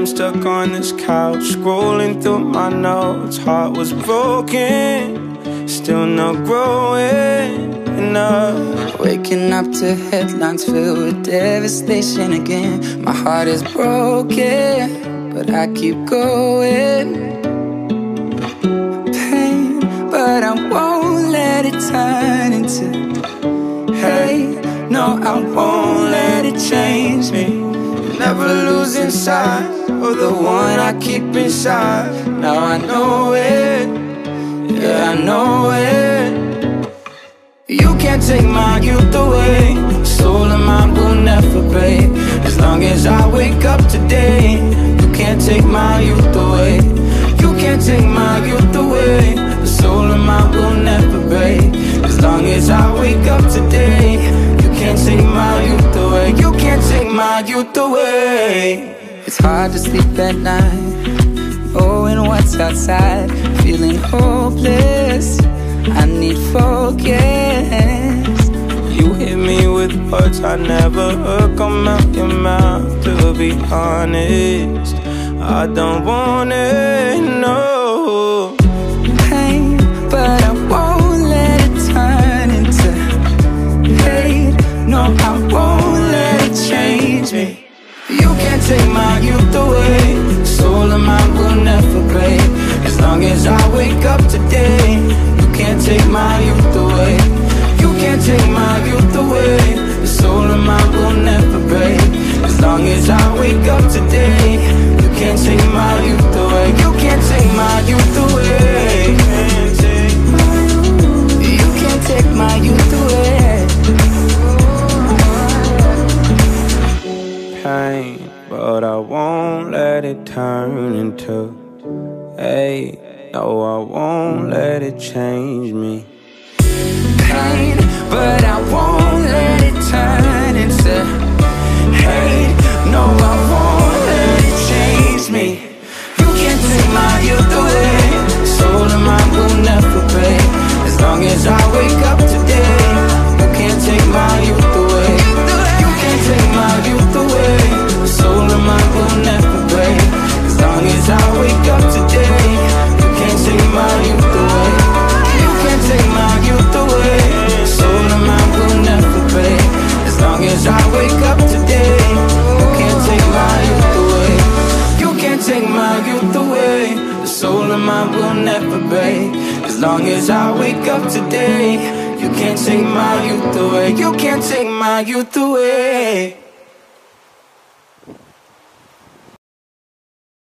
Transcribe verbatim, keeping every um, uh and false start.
stuck on this couch, scrolling through my notes. Heart was broken, still not growing enough. Waking up to headlines filled with devastation again. My heart is broken, but I keep going. Pain, but I won't let it turn into hate. No, I won't let it change me. Never losing sight of the one I keep inside. Now I know it, yeah, I know it. You can't take my youth away. Soul of mine will never break. As long as I wake up today, you can't take my youth away. You can't take my youth away. The soul of mine will never break. As long as I wake up today, you can't take my youth away. You can't take my youth away. It's hard to sleep at night, knowing what's outside, feeling hopeless. I need focus. You hit me with words I never heard come out your mouth. To be honest, I don't want it, no. Pain, but I won't let it turn into hate. No, I won't let it change me. You can't take my youth away. Soul of mine will never break. As long as I wake up today, you can't take my youth away. You can't take my youth away. The soul of mine will never break. As long as I wake up today, you can't take my youth away. You can't take my youth away. You can't take my youth away. Pain, but I won't let it turn into hate. No, I won't let it change me. Pain, but I won't let it turn into hate. No, I won't let it change me. You can't take my youth away. Soul of mine will never break. As long as I wake up today, you can't take my youth away. You can't take my youth away. Soul of mine will never break. As long as I wake up today, you can't take my youth away. You can't take my youth away. Soul of mine will never break. As long as I wake up today, you can't take my youth away. You can't take my youth away. The soul of mine will never break. As long as I wake up today, you can't take my youth away. You can't take my youth away.